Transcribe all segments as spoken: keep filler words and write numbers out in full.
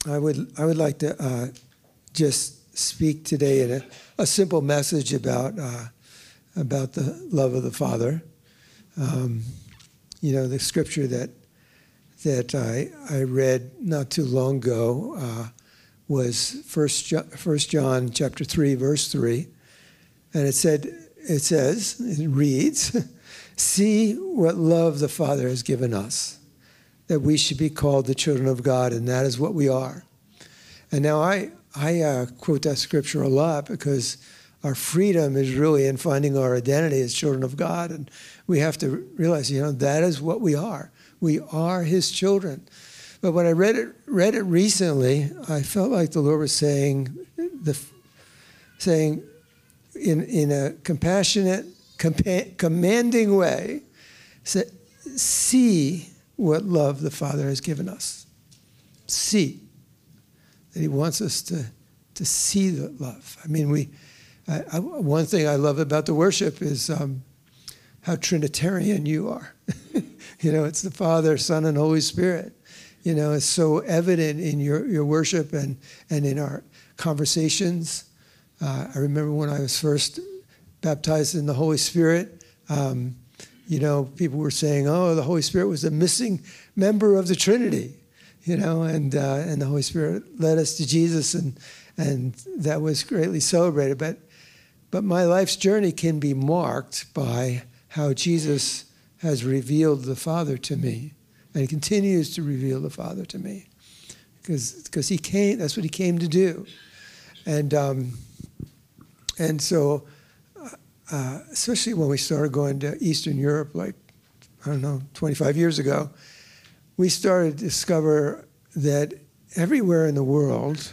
I would I would like to uh, just speak today in a, a simple message about uh, about the love of the Father. Um, you know, the scripture that that I I read not too long ago uh, was First John, First John chapter three verse three, and it said it says it reads, "See what love the Father has given us, that we should be called the children of God, and that is what we are." And now I I uh, quote that scripture a lot because our freedom is really in finding our identity as children of God, and we have to realize, you know, that is what we are. We are His children. But when I read it read it recently, I felt like the Lord was saying the saying in in a compassionate, compa- commanding way, say, see what love the Father has given us. See. That He wants us to, to see the love. I mean, we. I, I, one thing I love about the worship is um, how Trinitarian you are. You know, it's the Father, Son, and Holy Spirit. You know, it's so evident in your, your worship and, and in our conversations. Uh, I remember when I was first baptized in the Holy Spirit, um, you know, people were saying, oh, the Holy Spirit was a missing member of the Trinity. You know, and uh, and the Holy Spirit led us to Jesus, and and that was greatly celebrated. But but my life's journey can be marked by how Jesus has revealed the Father to me, and He continues to reveal the Father to me, because because He came. That's what He came to do, and um, and so uh, especially when we started going to Eastern Europe, like I don't know, twenty-five years ago. We started to discover that everywhere in the world,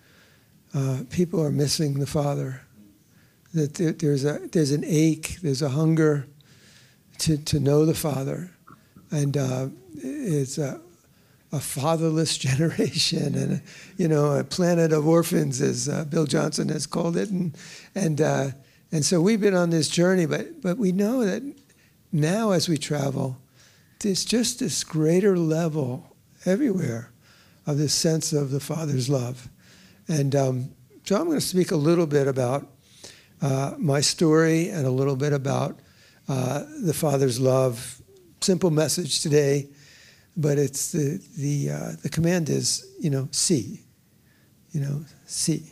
uh, people are missing the Father. That there, there's a there's an ache, there's a hunger to, to know the Father, and uh, it's a, a fatherless generation, and a, you know, a planet of orphans, as uh, Bill Johnson has called it, and and uh, and so we've been on this journey, but but we know that now as we travel, there's just this greater level everywhere of this sense of the Father's love. And um, so I'm going to speak a little bit about uh, my story and a little bit about uh, the Father's love. Simple message today, but it's the the uh, the command is, you know, see, you know, see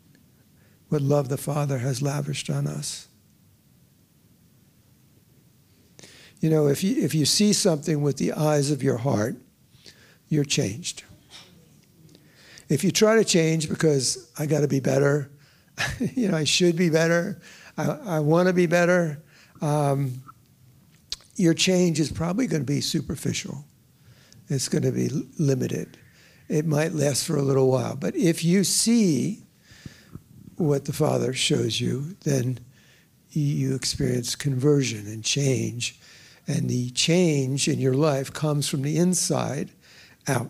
what love the Father has lavished on us. You know, if you if you see something with the eyes of your heart, you're changed. If you try to change because I got to be better, you know, I should be better, I, I want to be better, um, your change is probably going to be superficial. It's going to be limited. It might last for a little while. But if you see what the Father shows you, then you experience conversion and change. And the change in your life comes from the inside out.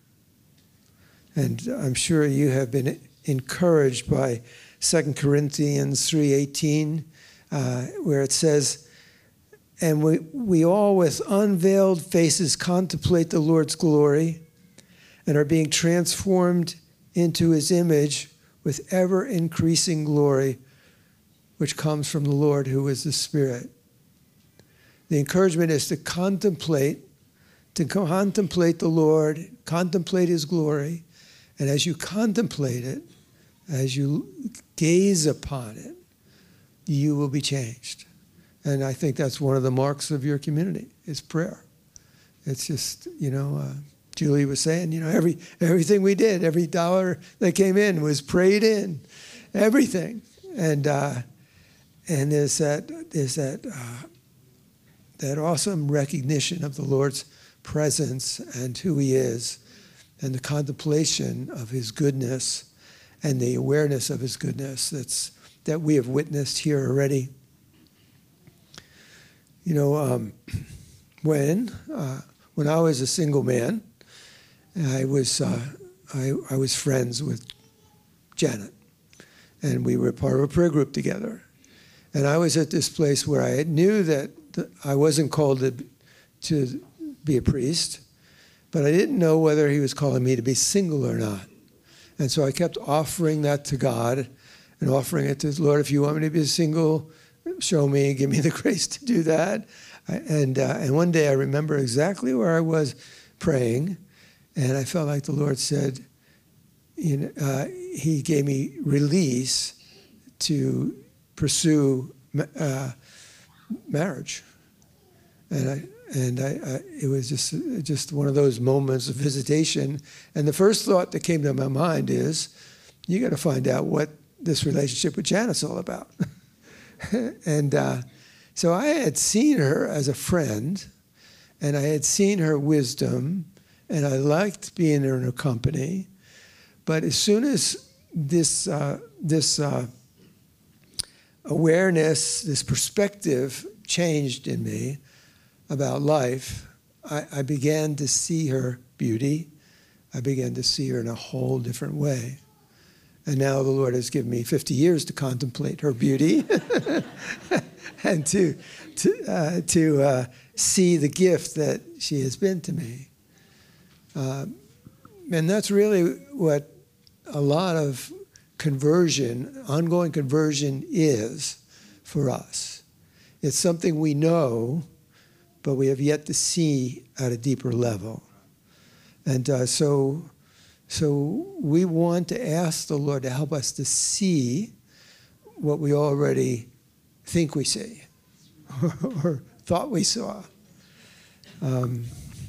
And I'm sure you have been encouraged by Second Corinthians three eighteen, uh, where it says, and we, we all with unveiled faces contemplate the Lord's glory and are being transformed into His image with ever-increasing glory, which comes from the Lord, who is the Spirit. The encouragement is to contemplate, to contemplate the Lord, contemplate His glory, and as you contemplate it, as you gaze upon it, you will be changed. And I think that's one of the marks of your community, is prayer. It's just, you know, uh, Julie was saying, you know, every everything we did, every dollar that came in was prayed in, everything. And uh, and there's that there's that. Uh, that awesome recognition of the Lord's presence and who He is, and the contemplation of His goodness and the awareness of His goodness that's that we have witnessed here already. You know, um, when uh, when I was a single man, I was uh, I, I was friends with Janet, and we were part of a prayer group together. And I was at this place where I knew that I wasn't called to, to be a priest, but I didn't know whether He was calling me to be single or not. And so I kept offering that to God and offering it to the Lord. If you want me to be single, show me, give me the grace to do that. And, uh, and one day I remember exactly where I was praying, and I felt like the Lord said, you know, uh, he gave me release to pursue uh, marriage. And I and I, I it was just just one of those moments of visitation. And the first thought that came to my mind is, you got to find out what this relationship with Janice all about. and uh, so I had seen her as a friend, and I had seen her wisdom, and I liked being in her company. But as soon as this uh, this uh, awareness, this perspective changed in me about life, I, I began to see her beauty. I began to see her in a whole different way. And now the Lord has given me fifty years to contemplate her beauty and to to uh, to uh, see the gift that she has been to me. Uh, and that's really what a lot of conversion, ongoing conversion is for us. It's something we know, but we have yet to see at a deeper level. And uh, so, so we want to ask the Lord to help us to see what we already think we see or thought we saw. Um,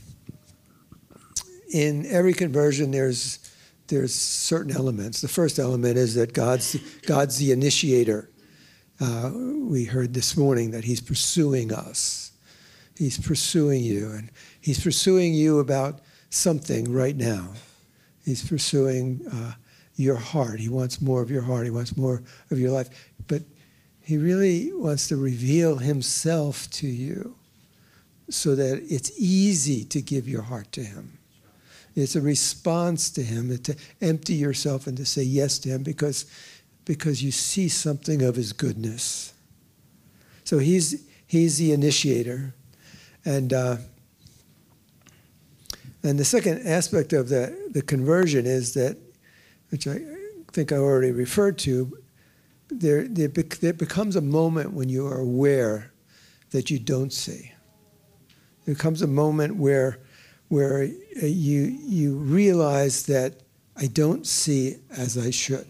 in every conversion, there's there's certain elements. The first element is that God's God's the initiator. Uh, we heard this morning that he's pursuing us. He's pursuing you, and he's pursuing you about something right now. He's pursuing uh, your heart. He wants more of your heart. He wants more of your life. But he really wants to reveal himself to you so that it's easy to give your heart to him. It's a response to him, to empty yourself and to say yes to him because, because you see something of his goodness. So he's he's the initiator. And uh, and the second aspect of the, the conversion is that, which I think I already referred to, there, there, there becomes a moment when you are aware that you don't see. There comes a moment where where you you realize that I don't see as I should.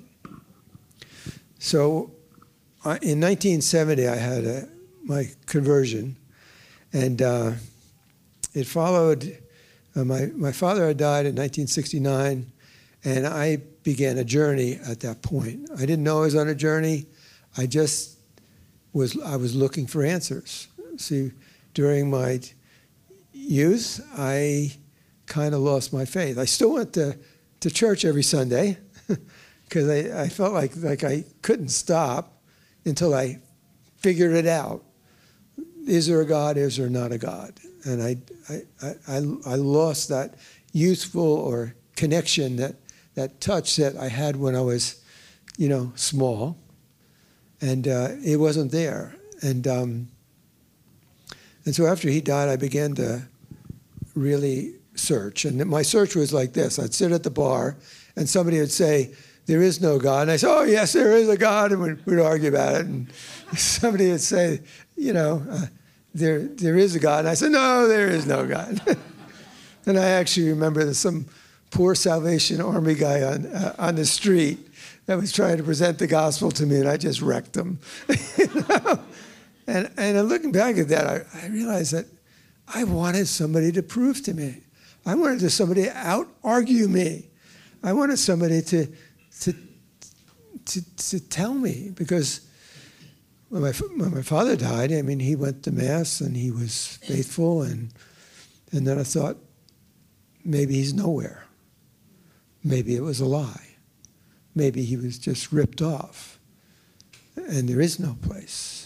So I, in nineteen seventy, I had a, my conversion, and uh, it followed, uh, my, my father had died in nineteen sixty-nine, and I began a journey at that point. I didn't know I was on a journey. I just was, I was looking for answers. See, during my youth, I kind of lost my faith. I still went to, to church every Sunday because I, I felt like, like I couldn't stop until I figured it out. Is there a God? Is there not a God? And I, I, I, I lost that youthful or connection, that, that touch that I had when I was, you know, small. And uh, it wasn't there. And um, and so after he died, I began to really search. And my search was like this. I'd sit at the bar, and somebody would say, there is no God. And I say, oh, yes, there is a God. And we'd, we'd argue about it. And somebody would say, you know, uh, there there is a God. And I said, no, there is no God. And I actually remember there's some poor Salvation Army guy on uh, on the street that was trying to present the gospel to me, and I just wrecked him. You know? And and looking back at that, I, I realized that I wanted somebody to prove to me. I wanted somebody to out-argue me. I wanted somebody to, to, to, to tell me, because when my, when my father died, I mean, he went to Mass and he was faithful, and, and then I thought, maybe he's nowhere. Maybe it was a lie. Maybe he was just ripped off, and there is no place.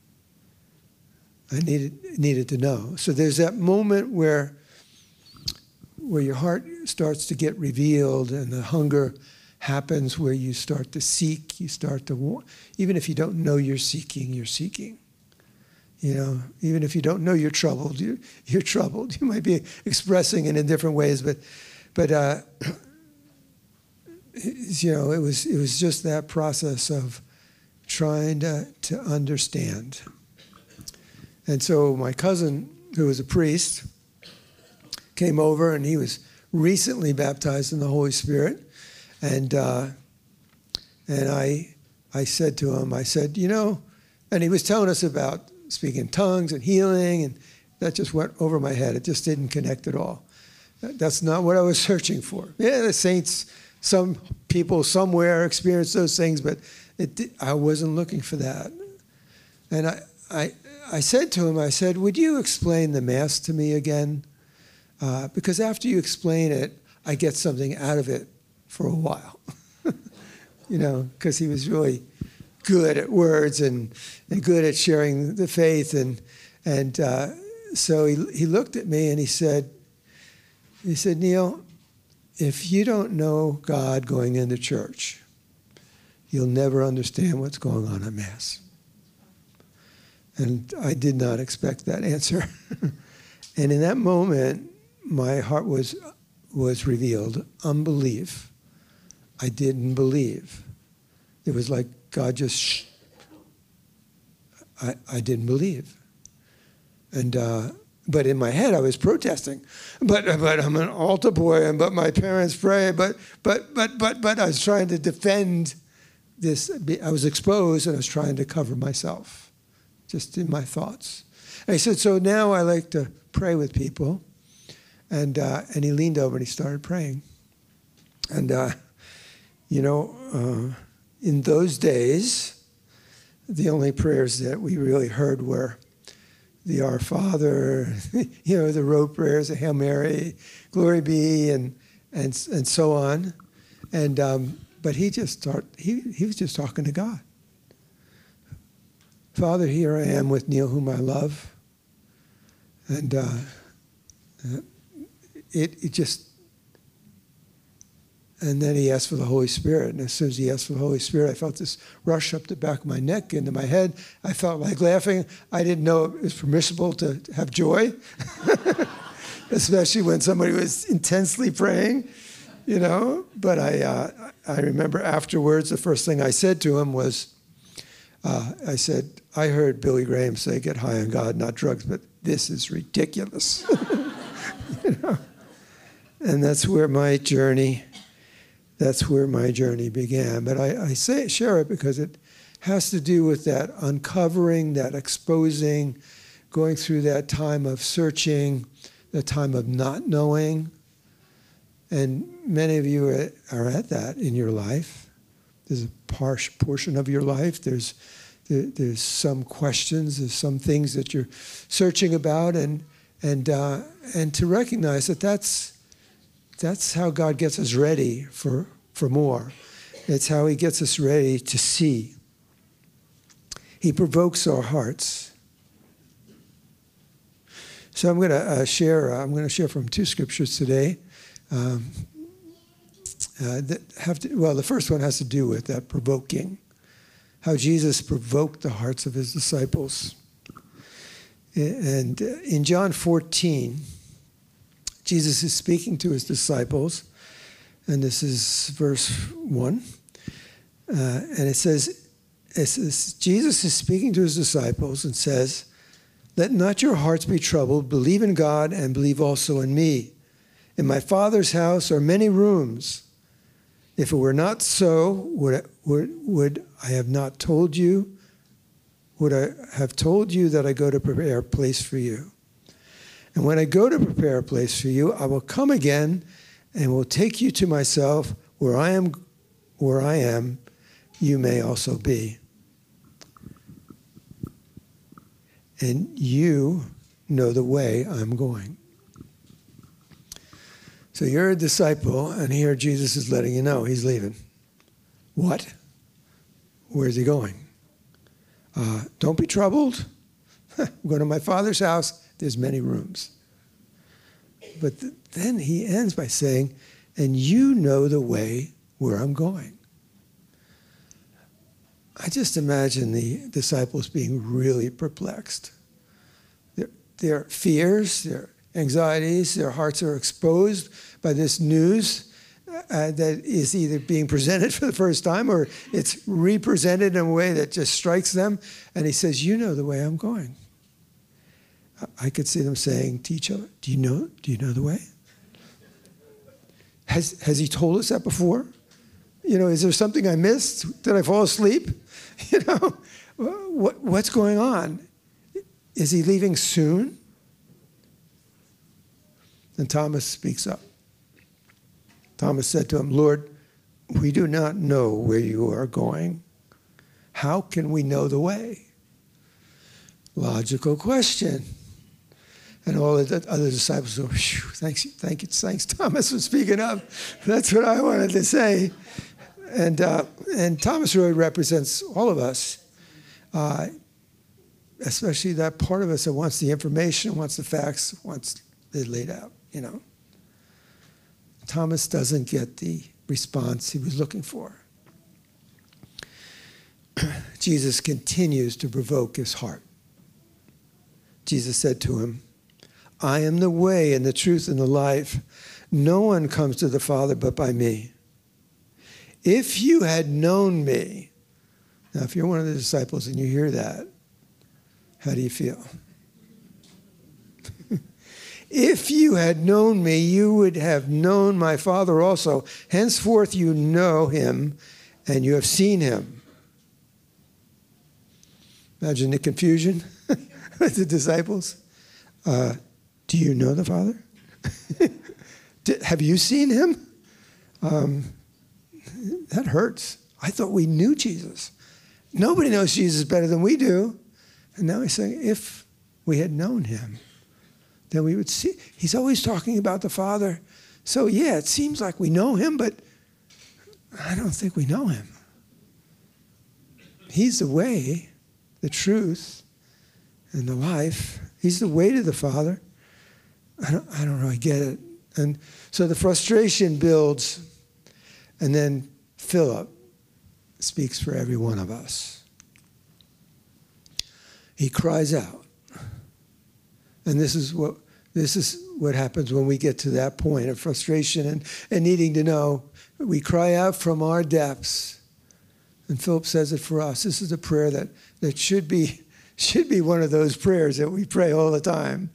I needed needed to know. So there's that moment where where your heart starts to get revealed, and the hunger happens, where you start to seek, you start to want. Even if you don't know you're seeking, you're seeking. You know, even if you don't know you're troubled, you're, you're troubled. You might be expressing it in different ways, but but uh, you know, it was it was just that process of trying to, to understand. And so my cousin, who was a priest, came over, and he was recently baptized in the Holy Spirit. And uh, and I I said to him, I said, you know, and he was telling us about speaking in tongues and healing, and that just went over my head. It just didn't connect at all. That's not what I was searching for. Yeah, the saints, some people somewhere experience those things, but it, I wasn't looking for that. And I, I, I said to him, I said, would you explain the Mass to me again? Uh, because after you explain it, I get something out of it for a while. You know, because he was really good at words and, and good at sharing the faith. And, and uh, so he, he looked at me and he said, he said, Neil, if you don't know God going into church, you'll never understand what's going on at Mass. And I did not expect that answer. And in that moment, my heart was was revealed. Unbelief. I didn't believe. It was like God just, shh. I, I didn't believe. And, uh, but in my head, I was protesting. But, but I'm an altar boy, and but my parents pray, but, but, but, but, but I was trying to defend this. I was exposed, and I was trying to cover myself, just in my thoughts. And he said, so now I like to pray with people. And, uh, and he leaned over and he started praying. And, uh, you know, uh, in those days, the only prayers that we really heard were the Our Father, you know, the rote prayers, the Hail Mary, Glory Be, and and and so on. And um, but he just start he he was just talking to God. Father, here I am with Neil, whom I love, and uh, it it just. And then he asked for the Holy Spirit. And as soon as he asked for the Holy Spirit, I felt this rush up the back of my neck into my head. I felt like laughing. I didn't know it was permissible to have joy, especially when somebody was intensely praying, you know. But I, uh, I remember afterwards, the first thing I said to him was, uh, I said, I heard Billy Graham say, get high on God, not drugs, but this is ridiculous. You know? And that's where my journey That's where my journey began. But I, I say share it because it has to do with that uncovering, that exposing, going through that time of searching, the time of not knowing. And many of you are, are at that in your life. There's a par- portion of your life. There's there, there's some questions. There's some things that you're searching about, and and uh, and to recognize that that's. That's how God gets us ready for, for more. It's how he gets us ready to see. He provokes our hearts. So I'm going to uh, share. Uh, I'm going to share from two scriptures today. Um, uh, that have to, well, the first one has to do with that provoking, how Jesus provoked the hearts of his disciples. And in John fourteen. Jesus is speaking to his disciples, and this is verse one. Uh, and it says, it says, Jesus is speaking to his disciples and says, let not your hearts be troubled. Believe in God and believe also in me. In my Father's house are many rooms. If it were not so, would, would, would I have not told you? Would I have told you that I go to prepare a place for you? And when I go to prepare a place for you, I will come again and will take you to myself, where I am, where I am, you may also be. And you know the way I'm going. So you're a disciple, and here Jesus is letting you know he's leaving. What? Where's he going? Uh, don't be troubled. I'm going to my Father's house. There's many rooms. But th- then he ends by saying, and you know the way where I'm going. I just imagine the disciples being really perplexed. Their, their fears, their anxieties, their hearts are exposed by this news uh, that is either being presented for the first time or it's represented in a way that just strikes them. And he says, you know the way I'm going. I could see them saying to each other, do you know, do you know the way? Has, has he told us that before? You know, is there something I missed? Did I fall asleep? You know, what, what's going on? Is he leaving soon? And Thomas speaks up. Thomas said to him, Lord, we do not know where you are going. How can we know the way? Logical question. And all the other disciples go, thanks, thank you, thanks, Thomas, for speaking up. That's what I wanted to say. And uh, and Thomas really represents all of us, uh, especially that part of us that wants the information, wants the facts, wants it laid out, you know. Thomas doesn't get the response he was looking for. Jesus continues to provoke his heart. Jesus said to him, I am the way and the truth and the life. No one comes to the Father but by me. If you had known me, now if you're one of the disciples and you hear that, how do you feel? If you had known me, you would have known my Father also. Henceforth you know him and you have seen him. Imagine the confusion with the disciples. Uh, do you know the Father? Did, have you seen him? Um, that hurts. I thought we knew Jesus. Nobody knows Jesus better than we do. And now he's saying, if we had known him, then we would see. He's always talking about the Father. So yeah, it seems like we know him, but I don't think we know him. He's the way, the truth, and the life. He's the way to the Father. I don't, I don't really get it. And so the frustration builds, and then Philip speaks for every one of us. He cries out. And this is what this is what happens when we get to that point of frustration and, and needing to know. We cry out from our depths. And Philip says it for us. This is a prayer that, that should be should be one of those prayers that we pray all the time.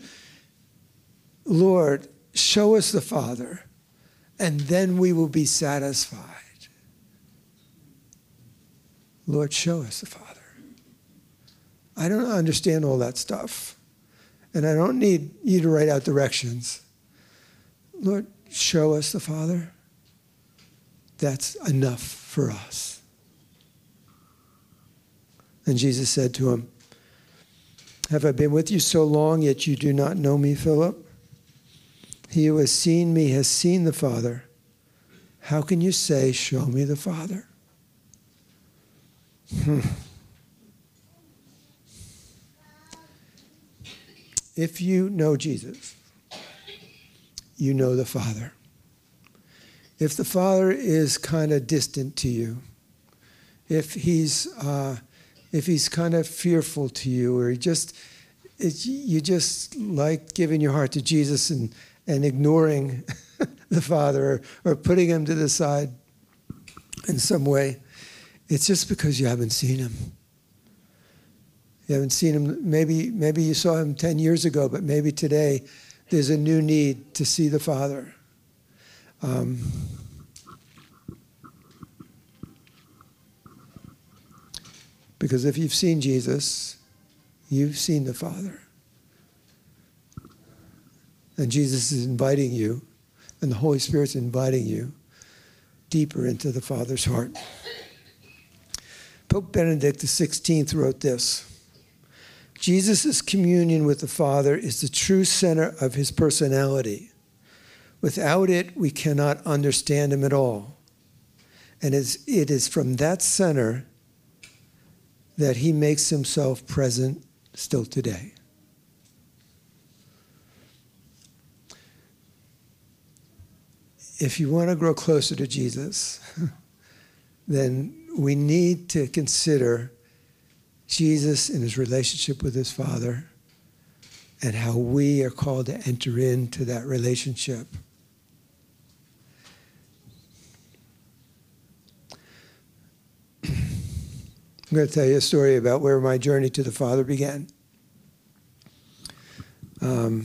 Lord, show us the Father, and then we will be satisfied. Lord, show us the Father. I don't understand all that stuff, and I don't need you to write out directions. Lord, show us the Father. That's enough for us. And Jesus said to him, have I been with you so long, yet you do not know me, Philip? He who has seen me has seen the Father. How can you say, show me the Father? Hmm. If you know Jesus, you know the Father. If the Father is kind of distant to you, if he's uh, if he's kind of fearful to you, or he just it's, you just like giving your heart to Jesus and and ignoring the Father, or, or putting him to the side in some way, it's just because you haven't seen him. You haven't seen him. Maybe maybe you saw him ten years ago, but maybe today there's a new need to see the Father. Um, because if you've seen Jesus, you've seen the Father. And Jesus is inviting you, and the Holy Spirit's inviting you deeper into the Father's heart. Pope Benedict the sixteenth wrote this: Jesus' communion with the Father is the true center of his personality. Without it, we cannot understand him at all. And it is from that center that he makes himself present still today. If you want to grow closer to Jesus, then we need to consider Jesus in his relationship with his Father and how we are called to enter into that relationship. I'm going to tell you a story about where my journey to the Father began. Um,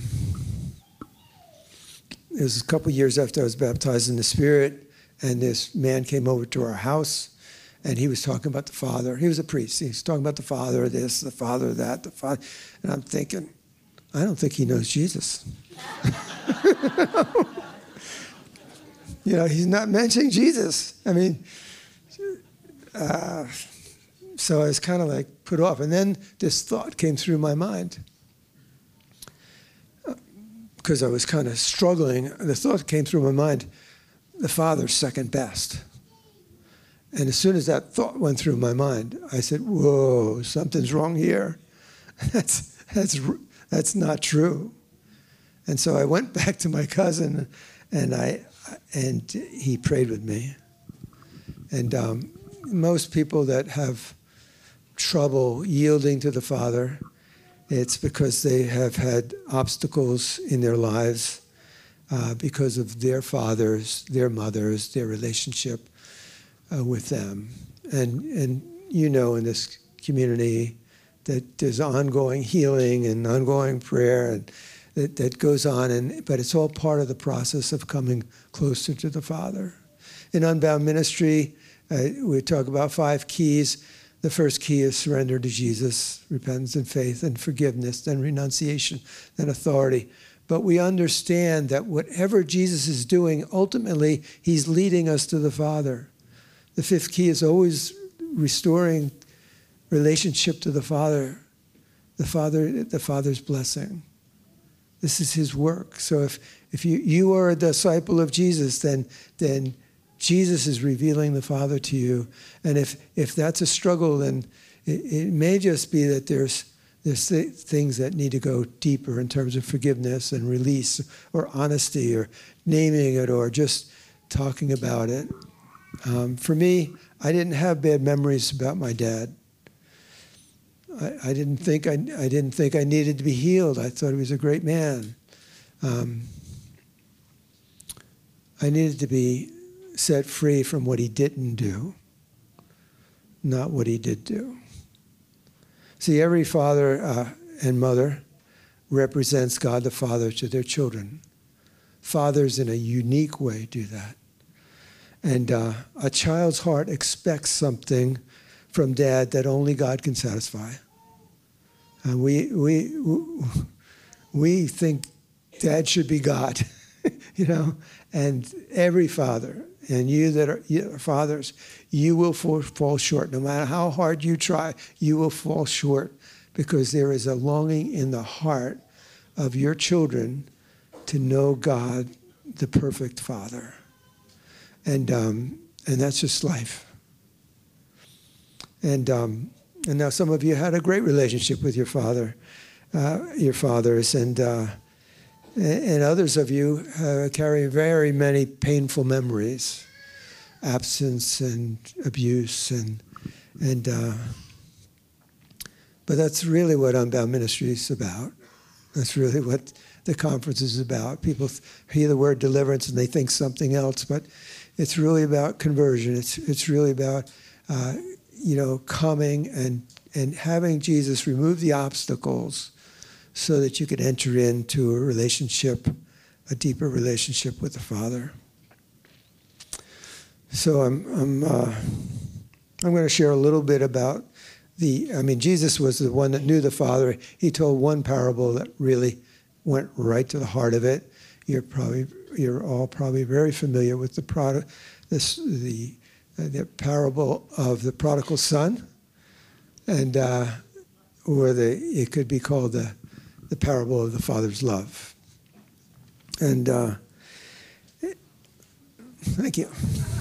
it was a couple years after I was baptized in the Spirit, and this man came over to our house, and he was talking about the Father. He was a priest. He was talking about the Father, this, the Father, that, the Father. And I'm thinking, I don't think he knows Jesus. You know, he's not mentioning Jesus. I mean, uh, so I was kind of like put off. And then this thought came through my mind. Because I was kind of struggling, the thought came through my mind, the Father's second best. And as soon as that thought went through my mind, I said, whoa, something's wrong here. That's, that's, that's not true. And so I went back to my cousin, and I and he prayed with me. And um, most people that have trouble yielding to the Father, it's because they have had obstacles in their lives uh, because of their fathers, their mothers, their relationship uh, with them. And, and you know in this community that there's ongoing healing and ongoing prayer and that, that goes on, and but it's all part of the process of coming closer to the Father. In Unbound Ministry, uh, we talk about five keys. The first key is surrender to Jesus, repentance and faith and forgiveness, then renunciation, then authority. But we understand that whatever Jesus is doing, ultimately, he's leading us to the Father. The fifth key is always restoring relationship to the Father, the Father, the Father's blessing. This is his work. So if, if you, you are a disciple of Jesus, then, then Jesus is revealing the Father to you. And if, if that's a struggle, then it, it may just be that there's, there's th- things that need to go deeper in terms of forgiveness and release or honesty or naming it or just talking about it. Um, for me, I didn't have bad memories about my dad. I, I didn't think I, I didn't think I needed to be healed. I thought he was a great man. Um, I needed to be set free from what he didn't do, not what he did do. See, every father uh, and mother represents God the Father to their children. Fathers in a unique way do that. And uh, a child's heart expects something from dad that only God can satisfy. And we we we think dad should be God, you know. And every father, and you that are, you are fathers, you will fall, fall short. No matter how hard you try, you will fall short because there is a longing in the heart of your children to know God, the perfect Father. And um, and that's just life. And um, and now some of you had a great relationship with your father, uh, your fathers, and uh, and others of you uh, carry very many painful memories, absence and abuse, and and. Uh, but that's really what Unbound Ministry is about. That's really what the conference is about. People hear the word deliverance and they think something else, but it's really about conversion. It's it's really about uh, you know coming and and having Jesus remove the obstacles so that you can enter into a relationship, a deeper relationship with the Father. So I'm I'm uh, I'm going to share a little bit about the. I mean, Jesus was the one that knew the Father. He told one parable that really went right to the heart of it. You're probably you're all probably very familiar with the product, this the uh, the parable of the prodigal son, and uh, or the it could be called the the parable of the Father's love. And uh, thank you.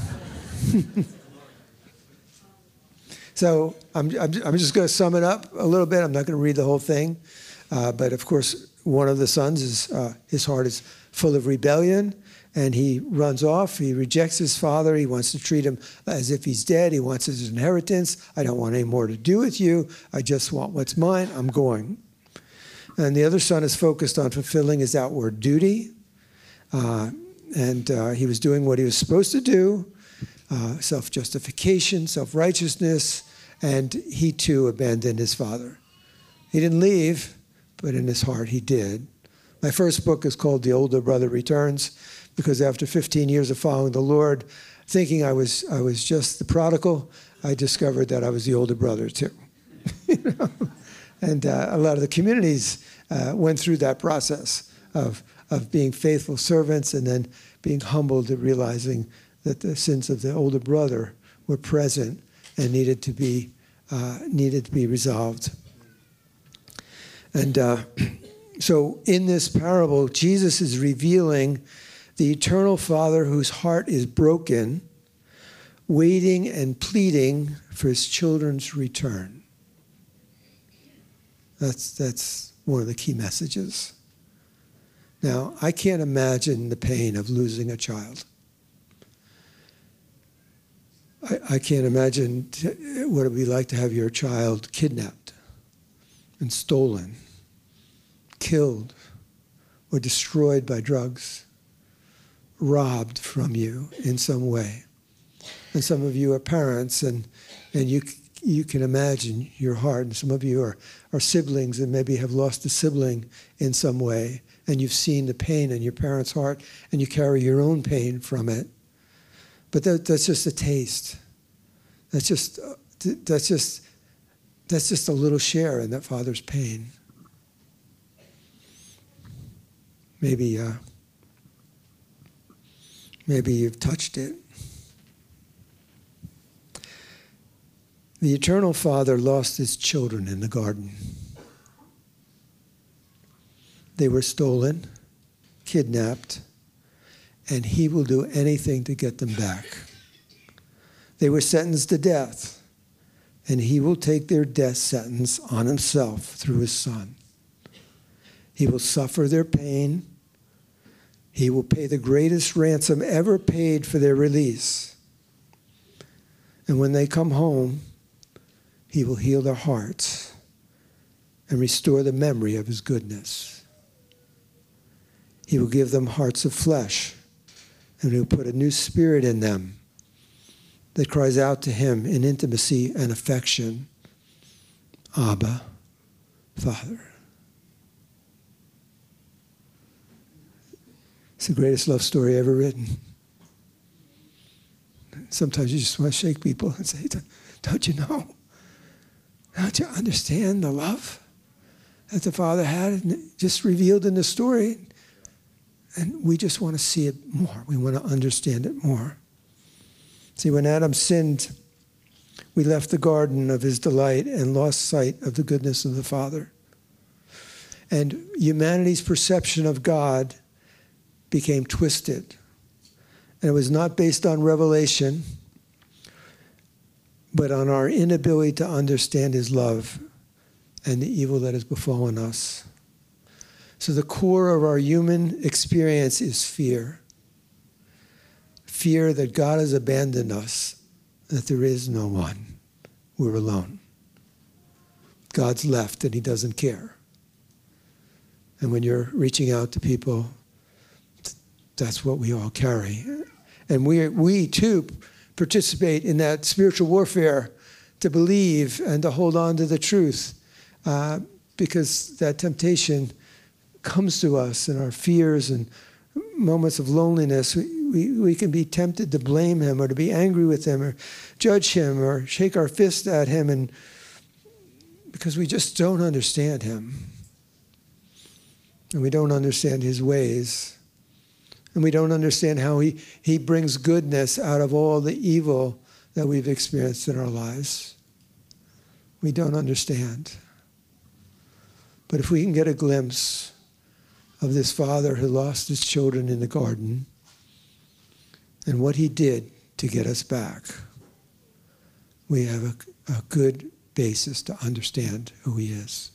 So I'm I'm, I'm just going to sum it up a little bit. I'm not going to read the whole thing, uh, but of course, one of the sons is uh, his heart is full of rebellion, and he runs off. He rejects his father. He wants to treat him as if he's dead. He wants his inheritance. I don't want any more to do with you. I just want what's mine. I'm going. And the other son is focused on fulfilling his outward duty, uh, and uh, he was doing what he was supposed to do, uh, self-justification, self-righteousness, and he too abandoned his father. He didn't leave, but in his heart he did. My first book is called The Older Brother Returns, because after fifteen years of following the Lord, thinking I was I was just the prodigal, I discovered that I was the older brother too. You know? And uh, a lot of the communities uh, went through that process of of being faithful servants and then being humbled at realizing that the sins of the older brother were present and needed to be uh, needed to be resolved. And uh, so in this parable, Jesus is revealing the eternal Father whose heart is broken, waiting and pleading for his children's return. That's, that's one of the key messages. Now, I can't imagine the pain of losing a child. I, I can't imagine t- what it would be like to have your child kidnapped and stolen, killed, or destroyed by drugs, robbed from you in some way. And some of you are parents, and, and you you can imagine your heart. And some of you are, are siblings and maybe have lost a sibling in some way, and you've seen the pain in your parents' heart, and you carry your own pain from it. But that, that's just a taste. That's just that's just that's just a little share in that father's pain. Maybe uh, maybe you've touched it. The eternal Father lost his children in the garden. They were stolen, kidnapped, and he will do anything to get them back. They were sentenced to death, and he will take their death sentence on himself through his Son. He will suffer their pain. He will pay the greatest ransom ever paid for their release. And when they come home, he will heal their hearts and restore the memory of his goodness. He will give them hearts of flesh, and he will put a new spirit in them that cries out to him in intimacy and affection, Abba, Father. It's the greatest love story ever written. Sometimes you just want to shake people and say, don't you know? Don't you understand the love that the Father had just revealed in the story? And we just want to see it more. We want to understand it more. See, when Adam sinned, we left the garden of his delight and lost sight of the goodness of the Father. And humanity's perception of God became twisted. And it was not based on revelation, but on our inability to understand his love and the evil that has befallen us. So the core of our human experience is fear. Fear that God has abandoned us, that there is no one. We're alone. God's left and he doesn't care. And when you're reaching out to people, that's what we all carry. And we, we too participate in that spiritual warfare to believe and to hold on to the truth, uh, because that temptation comes to us in our fears and moments of loneliness. We, we, we can be tempted to blame him or to be angry with him or judge him or shake our fist at him, and because we just don't understand him. And we don't understand his ways. And we don't understand how he, he brings goodness out of all the evil that we've experienced in our lives. We don't understand. But if we can get a glimpse of this father who lost his children in the garden and what he did to get us back, we have a, a good basis to understand who he is.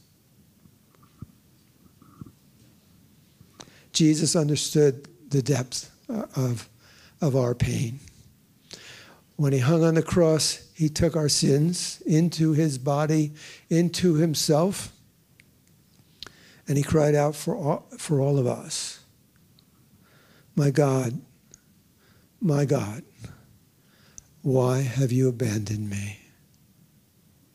Jesus understood the depth of, of our pain. When he hung on the cross, he took our sins into his body, into himself, and he cried out for all, for all of us. My God, my God, why have you abandoned me?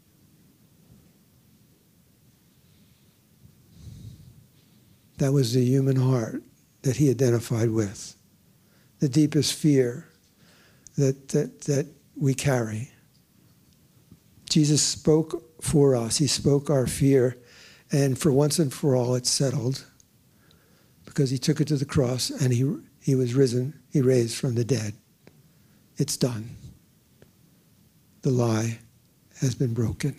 That was the human heart that he identified with, the deepest fear that, that, that we carry. Jesus spoke for us. He spoke our fear, and for once and for all, it's settled because he took it to the cross and he, he was risen, he raised from the dead. It's done. The lie has been broken.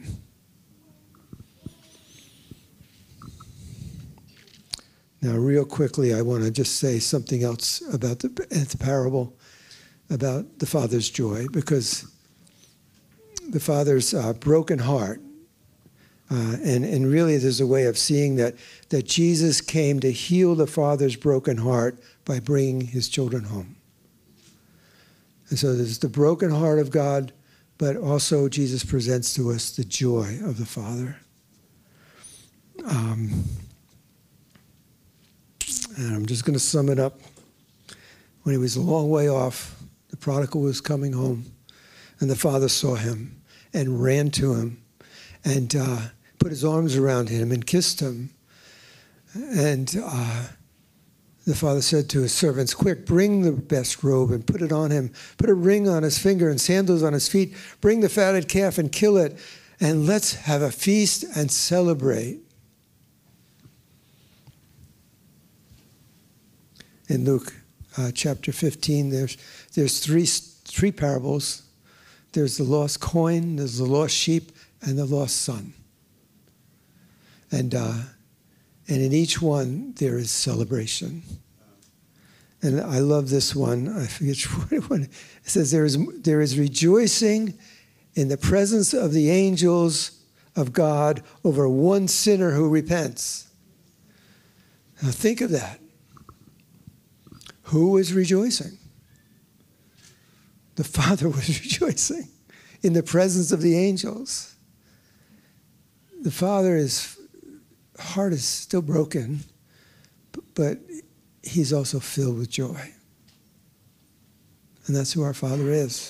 Now, real quickly, I want to just say something else about the, the parable, about the Father's joy, because the Father's uh, broken heart, uh, and, and really there's a way of seeing that, that Jesus came to heal the Father's broken heart by bringing his children home. And so there's the broken heart of God, but also Jesus presents to us the joy of the Father. Um, And I'm just going to sum it up. When he was a long way off, the prodigal was coming home, and the father saw him and ran to him and uh, put his arms around him and kissed him. And uh, the father said to his servants, "Quick, bring the best robe and put it on him. Put a ring on his finger and sandals on his feet. Bring the fatted calf and kill it, and let's have a feast and celebrate." In Luke uh, chapter fifteen, there's there's three three parables. There's the lost coin, there's the lost sheep, and the lost son. And uh, and in each one there is celebration. And I love this one. I forget what one. It says there is there is rejoicing in the presence of the angels of God over one sinner who repents. Now think of that. Who was rejoicing? The Father was rejoicing in the presence of the angels. The Father's heart is still broken, but he's also filled with joy. And that's who our Father is.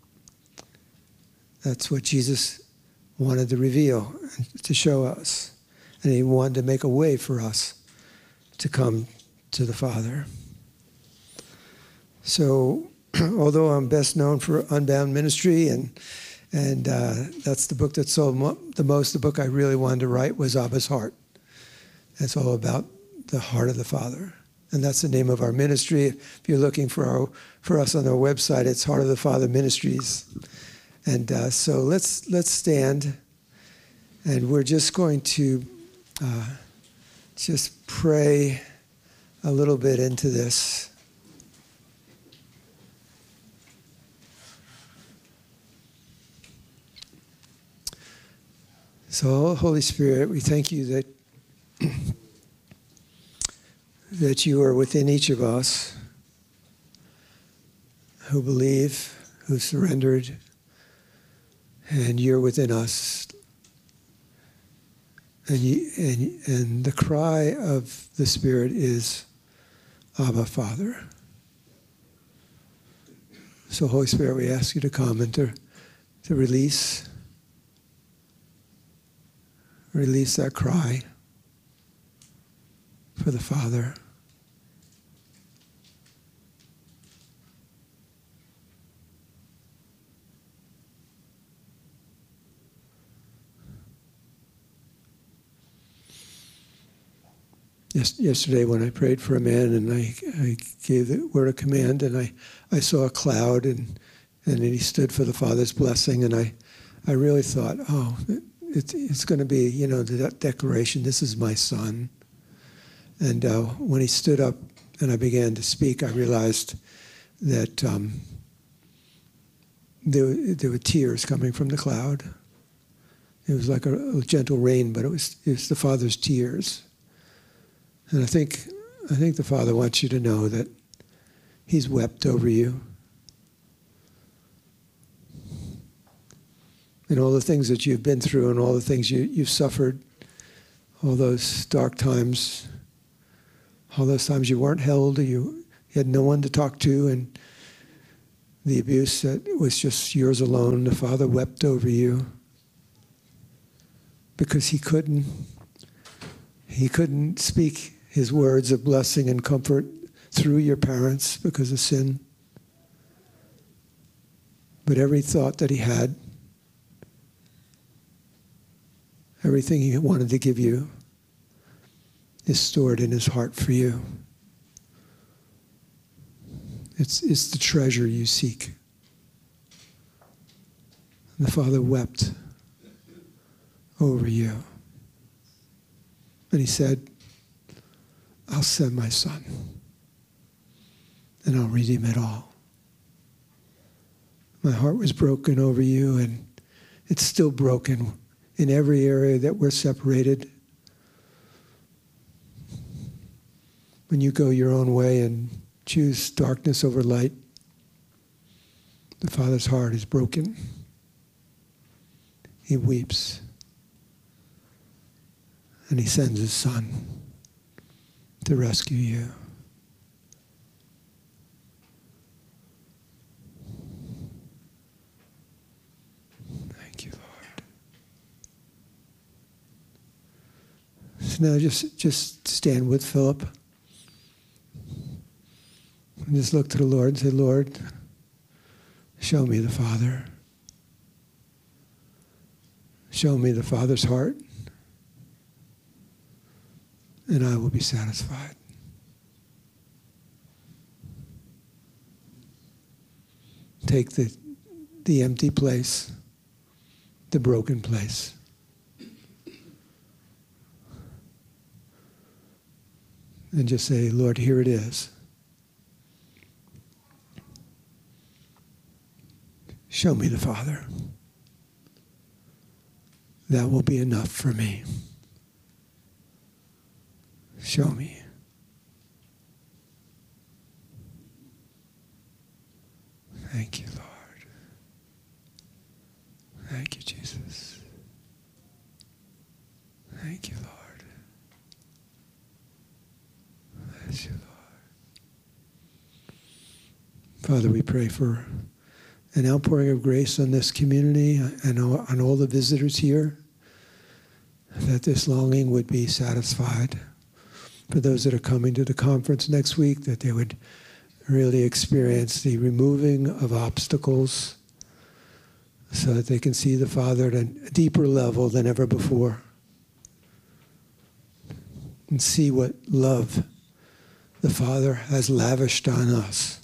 That's what Jesus wanted to reveal, to show us. And he wanted to make a way for us to come to the Father. So, although I'm best known for Unbound Ministry, and and uh, that's the book that sold mo- the most, the book I really wanted to write was Abba's Heart. It's all about the heart of the Father. And that's the name of our ministry. If you're looking for our, for us on our website, it's Heart of the Father Ministries. And uh, so let's let's stand, and we're just going to uh, just pray a little bit into this. So, Holy Spirit, we thank you that that you are within each of us who believe, who surrendered, and you're within us. And, you, and, and the cry of the Spirit is, Abba, Father. So, Holy Spirit, we ask you to come and to, to release Release that cry for the Father. Yes, yesterday when I prayed for a man and I, I gave the word of command, and I, I saw a cloud, and and he stood for the Father's blessing, and I, I really thought, oh, It's, it's going to be, you know, the declaration, this is my son. And uh, when he stood up and I began to speak, I realized that um, there, there were tears coming from the cloud. It was like a, a gentle rain, but it was, it was the Father's tears. And I think, I think the Father wants you to know that he's wept over you. And all the things that you've been through and all the things you, you've suffered, all those dark times, all those times you weren't held, you, you had no one to talk to, and the abuse that was just yours alone. The Father wept over you because he couldn't, he couldn't speak his words of blessing and comfort through your parents because of sin. But every thought that he had, everything he wanted to give you, is stored in his heart for you. It's, it's the treasure you seek. And the Father wept over you. And he said, I'll send my son, and I'll redeem it all. My heart was broken over you, and it's still broken in every area that we're separated. When you go your own way and choose darkness over light, the Father's heart is broken. He weeps. And he sends his son to rescue you. Thank you, Lord. So now just, just stand with Philip. And just look to the Lord and say, Lord, show me the Father. Show me the Father's heart, and I will be satisfied. Take the, the empty place, the broken place, and just say, Lord, here it is. Show me the Father. That will be enough for me. Show me. Thank you, Lord. Thank you, Jesus. Thank you, Lord. Bless you, Lord. Father, we pray for an outpouring of grace on this community and on all the visitors here, that this longing would be satisfied. For those that are coming to the conference next week, that they would really experience the removing of obstacles so that they can see the Father at a deeper level than ever before and see what love the Father has lavished on us,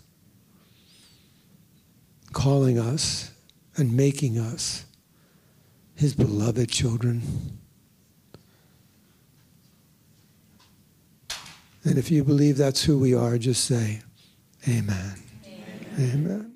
calling us and making us his beloved children. And if you believe that's who we are, just say, Amen. Amen. Amen.